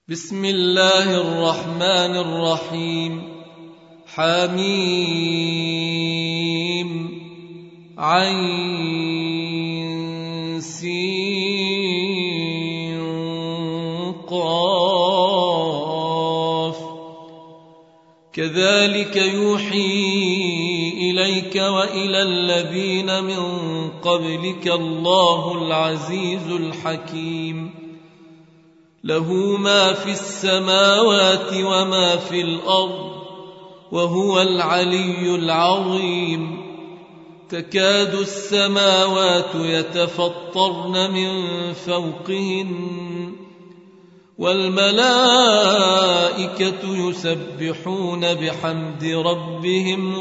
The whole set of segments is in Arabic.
بسم الله الرحمن الرحيم. حميم عين سين قاف. كذلك يوحي إليك وإلى الذين من قبلك الله العزيز الحكيم. له ما في السماوات وما في الأرض وهو العلي العظيم. تكاد السماوات يتفطرن من فوقهن والملائكة يسبحون بحمد ربهم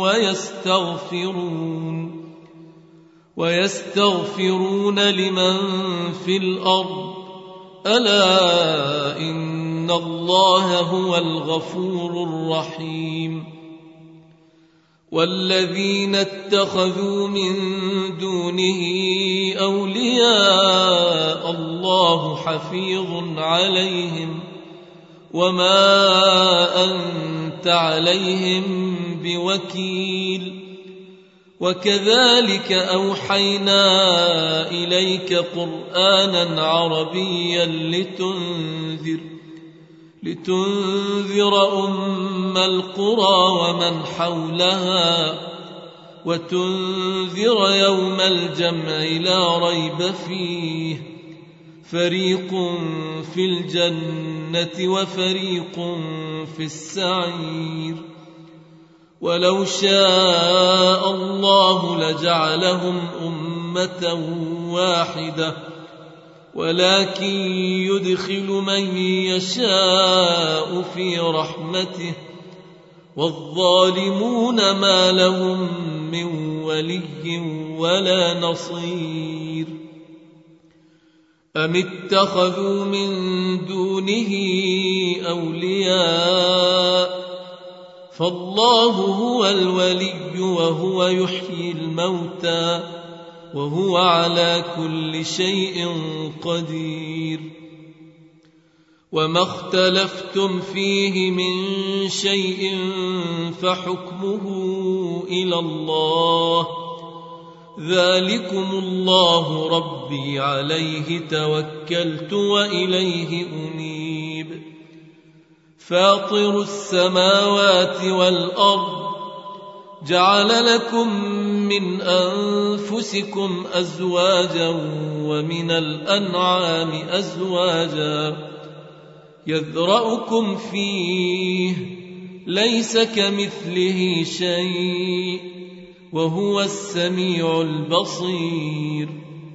ويستغفرون لمن في الأرض ألا إن الله هو الغفور الرحيم. والذين اتخذوا من دونه أولياء الله حفيظ عليهم وما أنت عليهم بوكيل. وكذلك أوحينا إليك قرآنا عربيا لتنذر أم القرى ومن حولها وتنذر يوم الجمع لا ريب فيه. فريق في الجنة وفريق في السعير. ولو شاء الله لجعلهم أمة واحدة ولكن يدخل من يشاء في رحمته والظالمون ما لهم من ولي ولا نصير. أم اتخذوا من دونه أولياء فالله هو الولي وهو يحيي الموتى وهو على كل شيء قدير. وما اختلفتم فيه من شيء فحكمه إلى الله. ذلكم الله ربي عليه توكلت وإليه أنيب. فاطر السماوات والأرض جعل لكم من أنفسكم أزواجا ومن الأنعام أزواجا يذرأكم فيه ليس كمثله شيء وهو السميع البصير.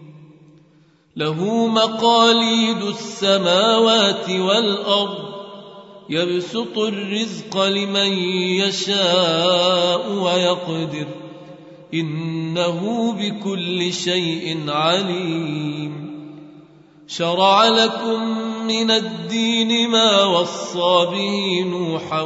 له مقاليد السماوات والأرض يبسط الرزق لمن يشاء ويقدر إنه بكل شيء عليم. شرع لكم من الدين ما وصى به نوحا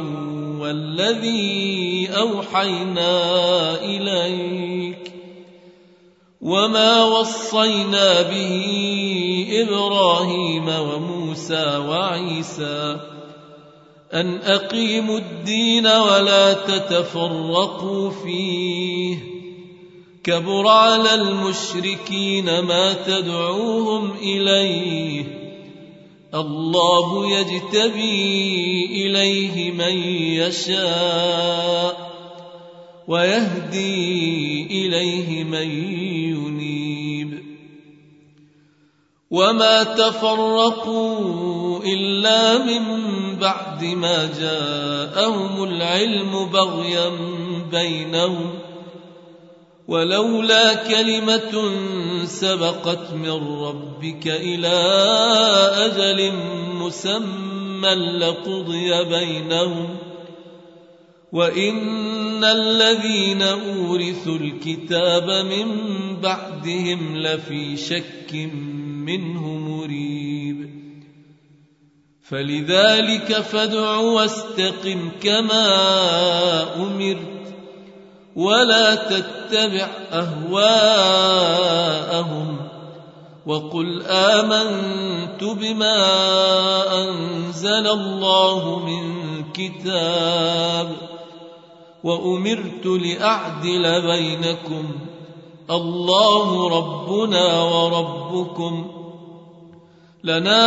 والذي أوحينا إليك وما وصينا به إبراهيم وموسى وعيسى أن أقيموا الدين ولا تتفرقوا فيه. كبر على المشركين ما تدعوهم إليه. الله يجتبي إليه من يشاء ويهدي إليه من ينيب. وما تفرقوا إلا من بعد ما جاءهم العلم بغيا بينهم ولولا كلمة سبقت من ربك إلى أجل مسمى لقضي بينهم وإن الذين أورثوا الكتاب من بعدهم لفي شك منه مريب. فلذلك فادع واستقم كما أمرت ولا تتبع أهواءهم وقل آمنت بما أنزل أنزل الله من كتاب وأمرت لأعدل بينكم الله ربنا وربكم لنا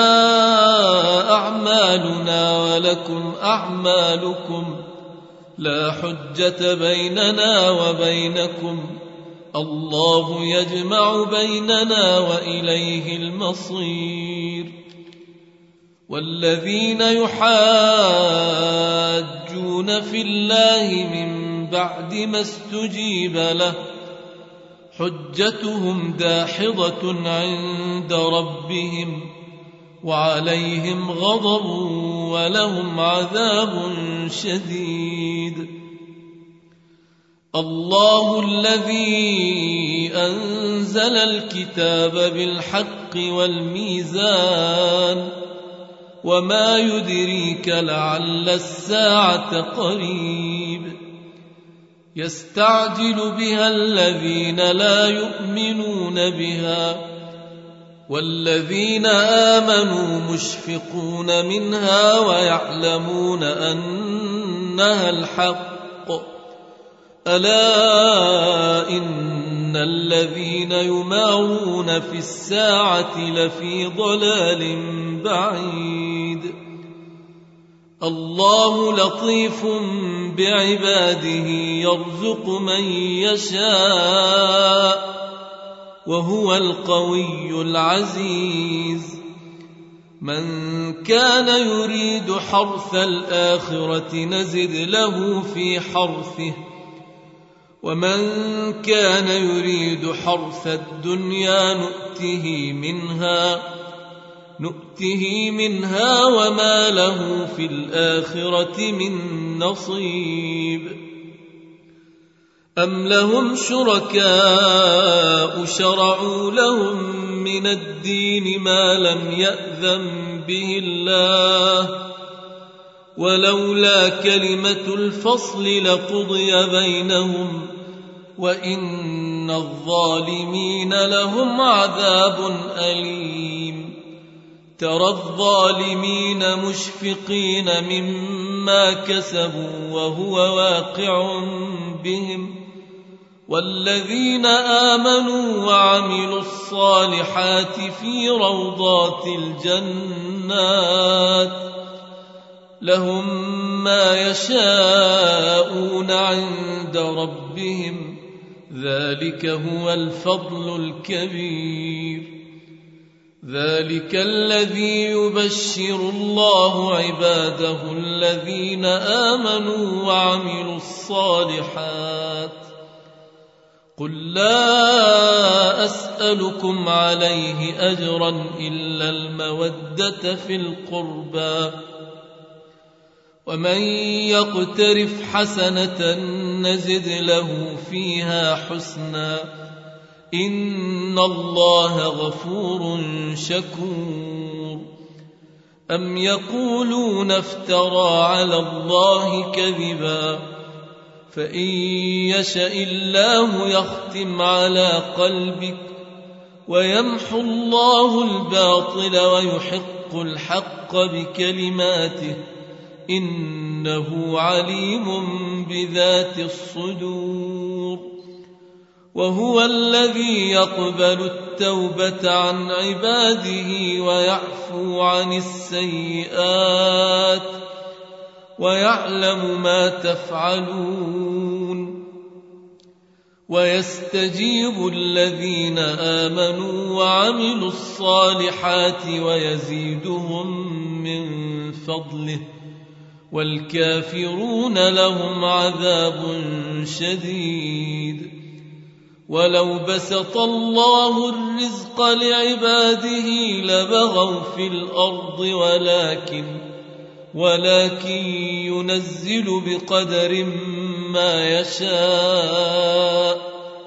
أعمالنا ولكم أعمالكم لا حجة بيننا وبينكم الله يجمع بيننا وإليه المصير. والذين يحاجون في الله من بعد ما استجيب له حجتهم داحضة عند ربهم وعليهم غضب ولهم عذاب شديد. الله الذي أنزل الكتاب بالحق والميزان وما يدريك لعل الساعة قريب يستعجل بها الذين لا يؤمنون بها والذين آمنوا مشفقون منها ويعلمون أنها الحق ألا إن الذين يمارون في الساعة لفي ضلال بعيد. الله لطيف بعباده يرزق من يشاء وهو القوي العزيز. من كان يريد حرث الآخرة نزد له في حرثه ومن كان يريد حرث الدنيا نؤته منها وما له في الآخرة من نصيب. أم لهم شركاء شرعوا لهم من الدين ما لم يأذن به الله ولولا كلمة الفصل لقضي بينهم وإن الظالمين لهم عذاب أليم. ترى الظالمين مشفقين مما كسبوا وهو واقع بهم والذين آمنوا وعملوا الصالحات في روضات الجنات لهم ما يشاءون عند ربهم ذلك هو الفضل الكبير. ذلك الذي يبشر الله عباده الذين آمنوا وعملوا الصالحات. قل لا أسألكم عليه أجرا إلا المودة في القربى ومن يقترف حسنة نزد له فيها حسنا إن الله غفور شكور. أم يقولون افترى على الله كذبا فإن يشأ الله يختم على قلبك ويمحو الله الباطل ويحق الحق بكلماته إنه عليم بذات الصدور. وهو الذي يقبل التوبة عن عباده ويعفو عن السيئات ويعلم ما تفعلون. ويستجيب الذين آمنوا وعملوا الصالحات ويزيدهم من فضله والكافرون لهم عذاب شديد. ولو بسط الله الرزق لعباده لبغوا في الأرض ولكن ينزل بقدر ما يشاء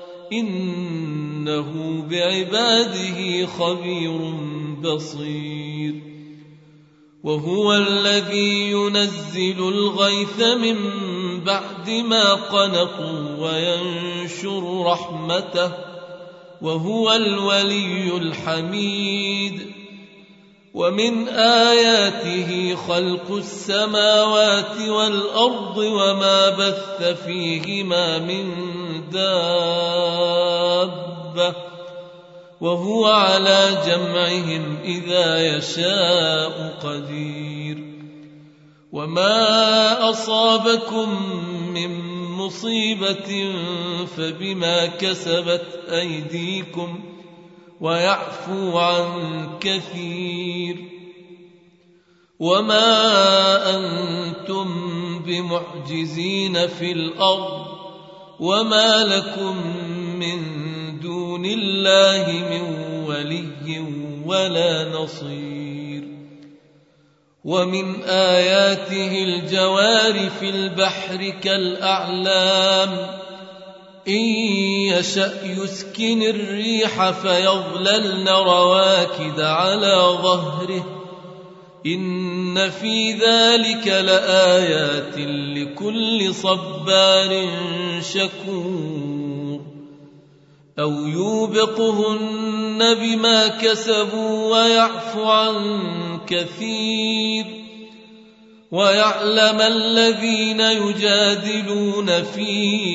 إنه بعباده خبير بصير. وهو الذي ينزل الغيث من بعد ما قنطوا وينشر رحمته وهو الولي الحميد. ومن آياته خلق السماوات والأرض وما بث فيهما من دابة وهو على جمعهم إذا يشاء قدير وما أصابكم من مصيبة فبما كسبت أيديكم ويعفو عن كثير وما أنتم بمعجزين في الأرض وما لكم من دون الله من ولي ولا نصير ومن آياته الجوار في البحر كالأعلام إن يشأ يسكن الريح فيظللن رواكد على ظهره إن في ذلك لآيات لكل صبار شكور أو يوبقهن بما كسبوا ويعفو عن كثير ويعلم الذين يجادلون في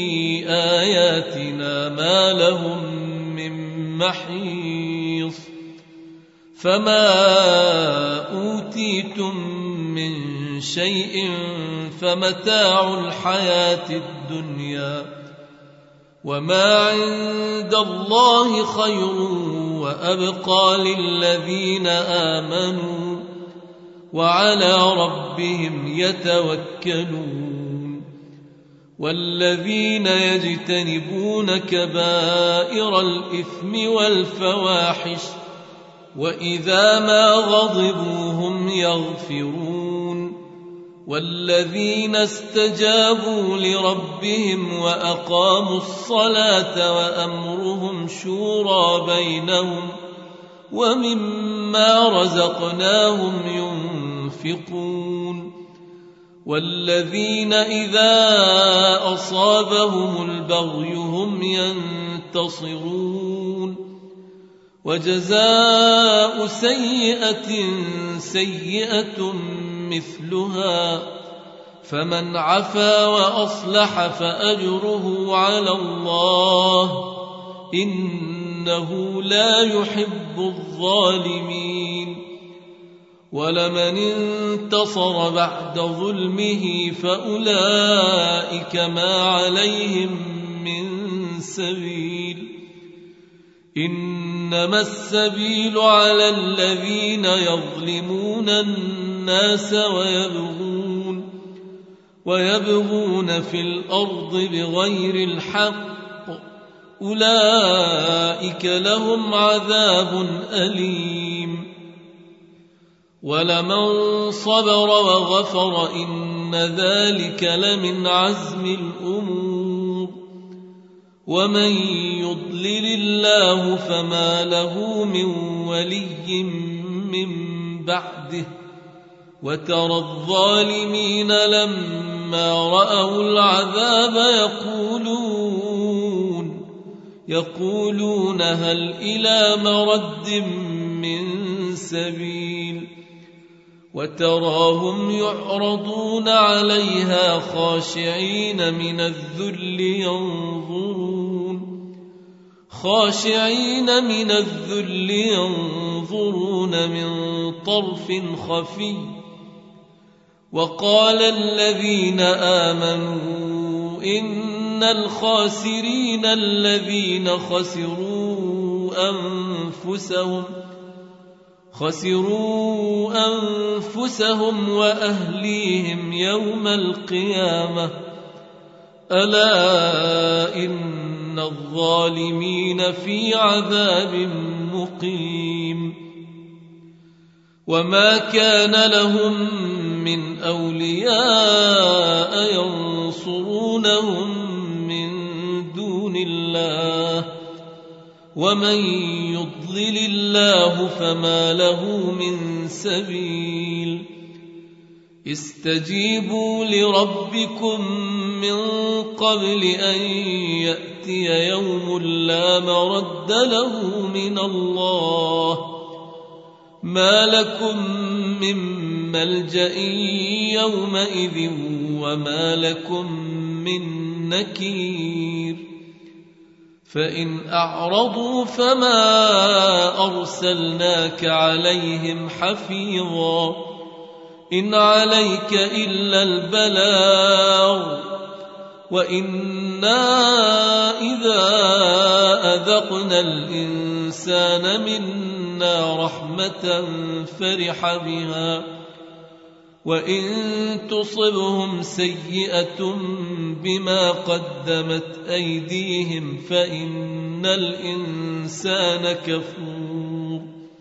آياتنا ما لهم من محيص فما أوتيتم من شيء فمتاع الحياة الدنيا وما عند الله خير وأبقى للذين آمنوا وعلى ربهم يتوكلون والذين يجتنبون كبائر الإثم والفواحش وإذا ما غضبوا هم يغفرون والذين استجابوا لربهم وأقاموا الصلاة وأمرهم شورى بينهم ومما رزقناهم ينفقون والذين إذا أصابهم البغي هم ينتصرون وجزاء سيئة سيئة مثلها فمن عفا وأصلح فأجره على الله إنه لا يحب الظالمين ولمن انتصر بعد ظلمه فأولئك ما عليهم من سبيل إنما السبيل على الذين يظلمون الناس ويبغون في الأرض بغير الحق أولئك لهم عذاب أليم ولمن صبر وغفر إن ذلك لمن عزم الأمور ومن يضلل الله فما له من ولي من بعده وترى الظالمين لما رأوا العذاب يقولون هل إلى مرد من سبيل وتراهم يعرضون عليها خاشعين من الذل ينظرون من طرف خفي وقال الذين آمنوا إن الخاسرين الذين خسروا أنفسهم وأهليهم يوم القيامة ألا إن الظالمين في عذاب مقيم وما كان لهم من أولياء ينصرونهم من دون الله ومن يضلل الله فما له من سبيل استجيبوا لربكم من قبل أن يأتي يوم لا مرد له من الله ما لكم من ملجأ يومئذ وما لكم من نكير فإن أعرضوا فما أرسلناك عليهم حفيظا إن عليك إلا البلاغ وإنا إذا أذقنا الإنسان منا رحمة فرح بها وإن تصبهم سيئة بما قدمت أيديهم فإن الإنسان كفور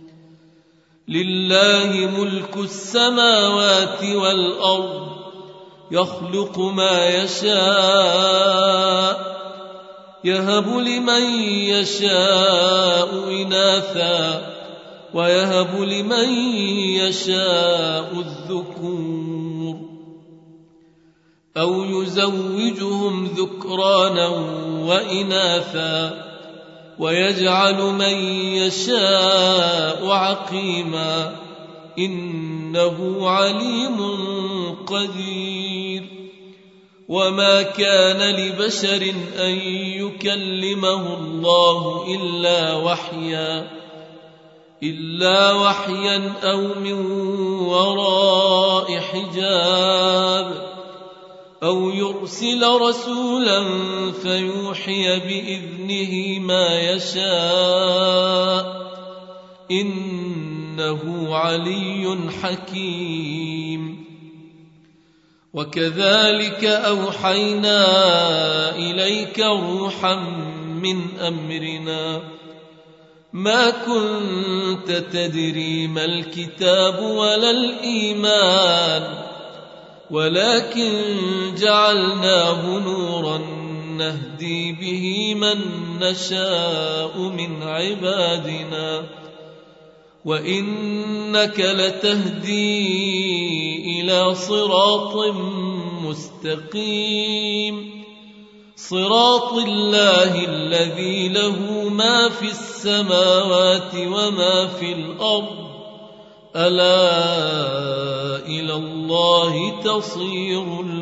لله ملك السماوات والأرض يخلق ما يشاء يهب لمن يشاء إناثا ويهب لمن يشاء الذكور أو يزوجهم ذكرانا وإناثا ويجعل من يشاء عقيما إنه عليم قدير وما كان لبشر أن يكلمه الله إلا وحيا أو من وراء حجاب أو يرسل رسولا فيوحي بإذنه ما يشاء إنه علي حكيم وكذلك أوحينا إليك روحا من أمرنا ما كنت تدري ما الكتاب ولا الإيمان ولكن جعلناه نورا نهدي به من نشاء من عبادنا وإنك لتهدي إلى صراط مستقيم صراط الله الذي له ما في السماوات وما في الأرض ألا إلى الله تصير